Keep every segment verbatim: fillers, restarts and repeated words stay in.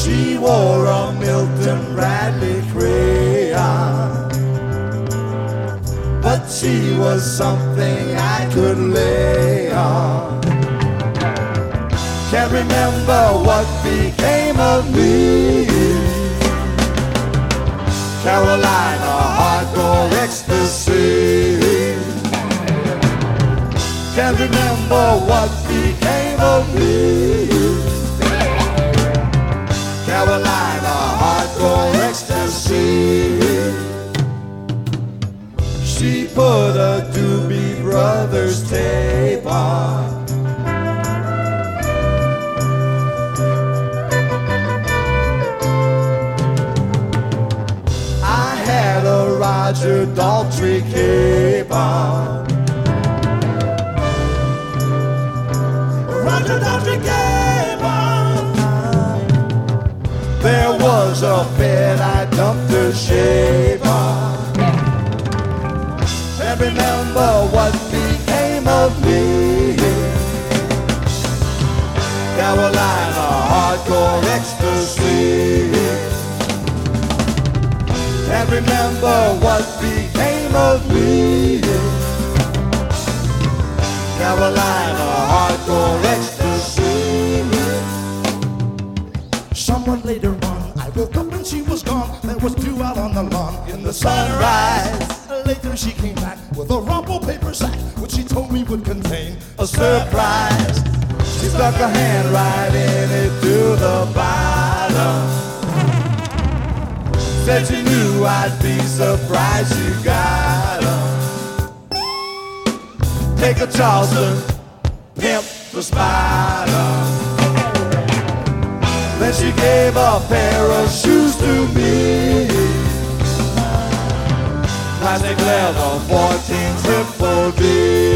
She wore a Milton Bradley crayon, but she was something I could lay on. Can't remember what became of me. Carolina, hardcore ecstasy. Can't remember what became of me. Carolina, hardcore ecstasy. She put a Doobie Brothers tape on. I had a Roger Daltrey cape on. Roger Daltrey cape on. There was a bed I dumped her shave on. Can't remember what became of me. Carolina, hardcore ecstasy. Can't remember what became of me. Carolina, hardcore ecstasy. Somewhat later on, I woke up and she was gone. There was dew out on the lawn in the sunrise. Later she came back with a rumple paper sack, which she told me would contain A surprise. She stuck her hand right in it to the bottom. Said she knew I'd be surprised she got 'em. Take a Charleston, pimp the spider. Then she gave a pair of shoes to me. Plastic leather, fourteen triple D.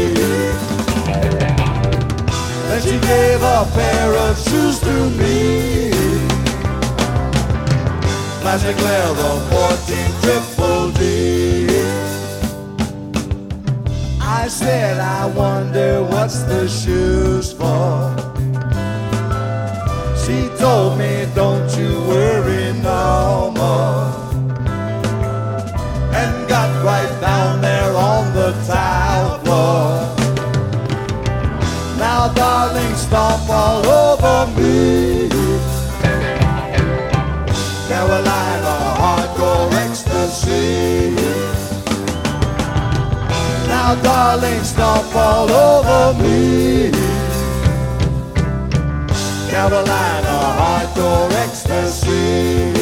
Then she gave a pair of shoes to me. Plastic leather, fourteen triple D. I said, I wonder what's the shoes for. She told me, don't you worry no more. And got right down there on the tile floor. Now darling, stomp all over me. Carolina, hardcore ecstasy. Now darling, stomp all over me. Carolina, hardcore ecstasy.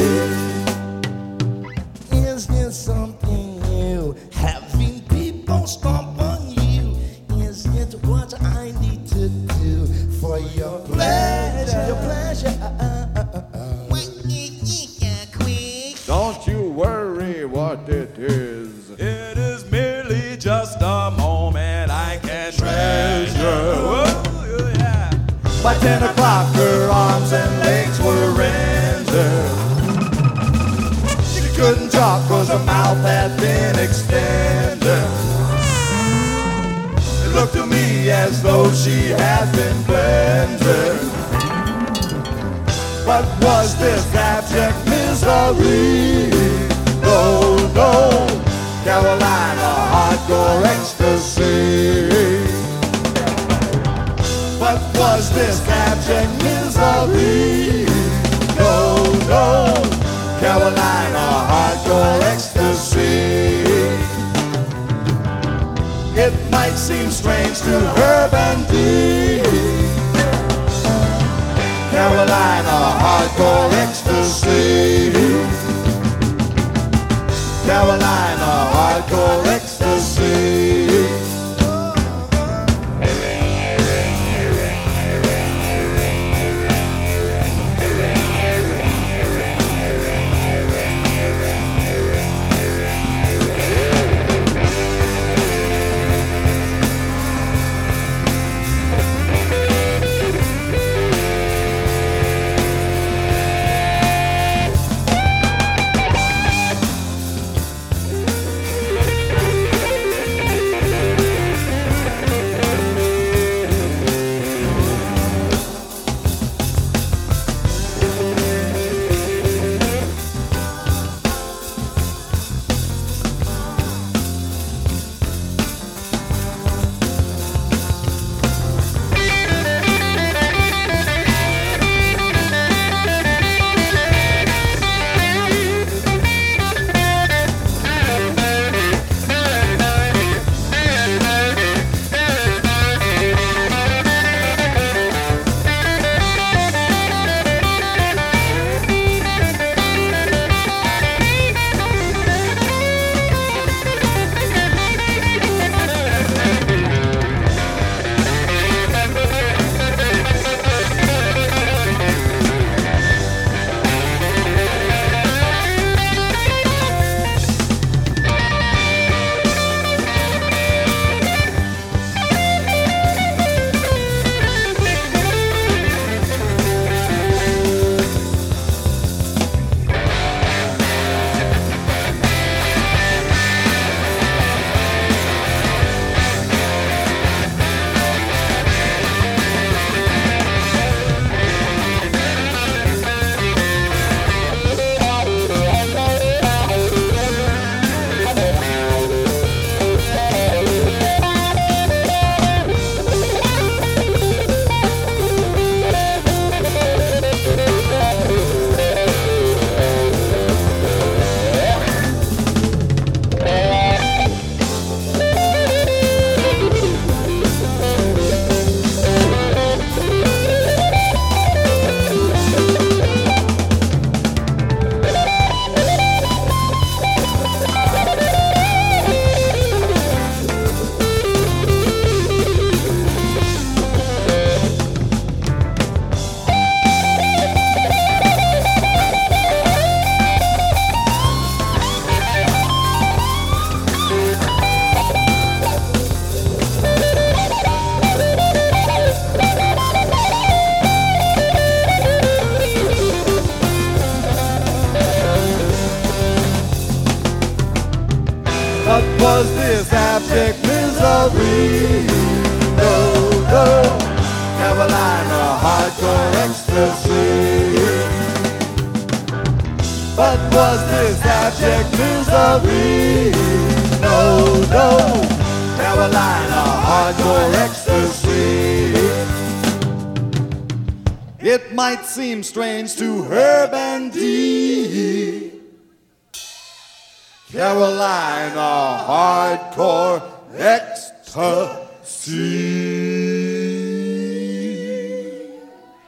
Is there something new? Having people stomp on you? Is it what I need to do for your pleasure? Your pleasure. Don't you worry what it is. It is merely just a moment I can treasure. Whoa, yeah. By ten o'clock her arms and legs were rendered. She couldn't talk cause her mouth had been extended. It looked to me as though she had been blended. What was this abject misery? No, no, Carolina, hardcore ecstasy. What was this abject misery? No, no, Carolina, hardcore ecstasy. It might seem strange to Herb and Dee. Carolina, hardcore ecstasy. Carolina, hardcore ecstasy. of Reno, Carolina hardcore ecstasy. But was this abject misery? No, no, Carolina hardcore ecstasy. It might seem strange to Herb and Dee, Carolina hardcore ecstasy.